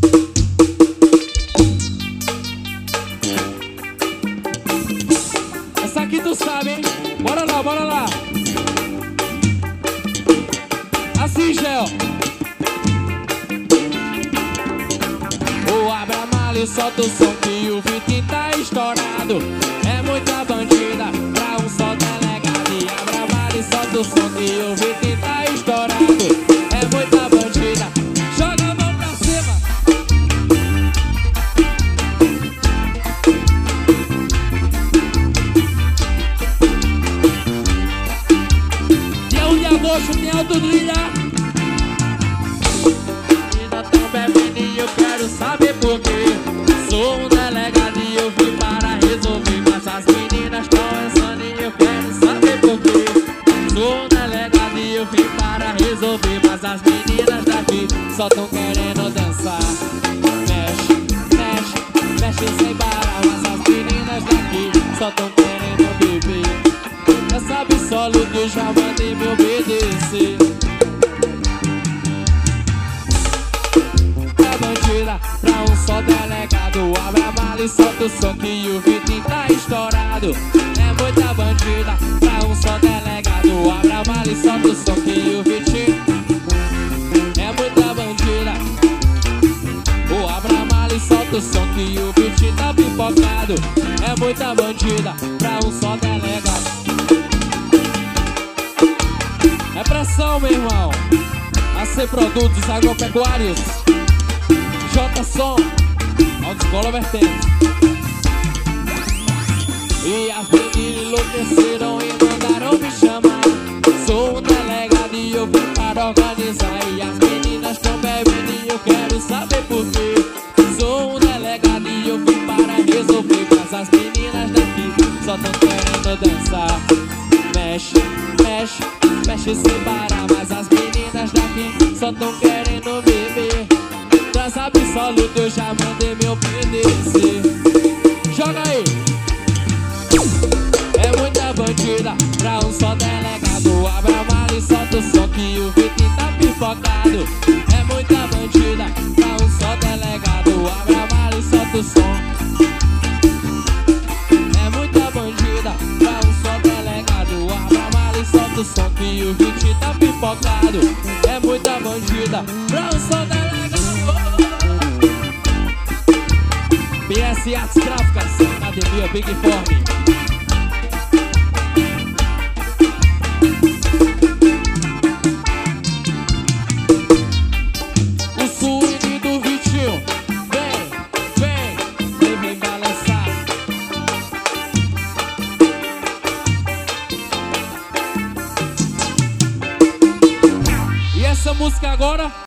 Essa aqui tu sabe, hein? Bora lá, bora lá. Assim, Gel. O Abramale solta o som que o Vitinho tá estourado. É muita bandida pra um só delegado. E Abramale solta o som que o Vitinho tá estourado. É muita bandida. Joga a mão pra cima. Dia 1 de agosto tem Alto Trilha. Menina tão bebendo e eu quero saber por quê. Sou um delegado e eu vim para resolver, mas as meninas tão pensando e eu quero saber por quê. Sou um delegado e eu vim para resolver, mas as meninas daqui só tão querendo dançar. Mexe, mexe, mexe sem parar, mas as meninas daqui só tão querendo beber. Essa absoluta eu já mandei me obedecer. É bandida pra um só delegado. O Abramale solta o som que o Vitinho tá estourado. É muita bandida pra um só delegado. O Abramale solta o som que o Vitinho. É muita bandida. O Abramale solta o som que o Vitinho tá pipocado. É muita bandida pra um só delegado. É pressão, meu irmão. AC Produtos Agropecuários, J-Som, Autoescola Vertentes. E as meninas enlouqueceram e mandaram me chamar. Sou um delegado e eu vim para organizar. E as meninas tão bebendo e eu quero saber por quê. Sou um delegado e eu vim para resolver, mas as meninas daqui só tão querendo dançar. Mexe, mexe, mexe sem parar, mas as meninas daqui só tão querendo beber. Trans absoluta eu já mandei me obedecer. Joga aí. É muita bandida pra um só delegado. O Abramale solta o som que o Vitinho tá pipocado. É muita bandida pra um só delegado. O Abramale solta o som. É muita bandida pra um só delegado. O Abramale solta o som que o Vitinho tá pipocado. É muita bandida pra um só delegado. PS Artes Gráficas, Academia Big Form. O swing do Vitinho, vem balançar. E essa música agora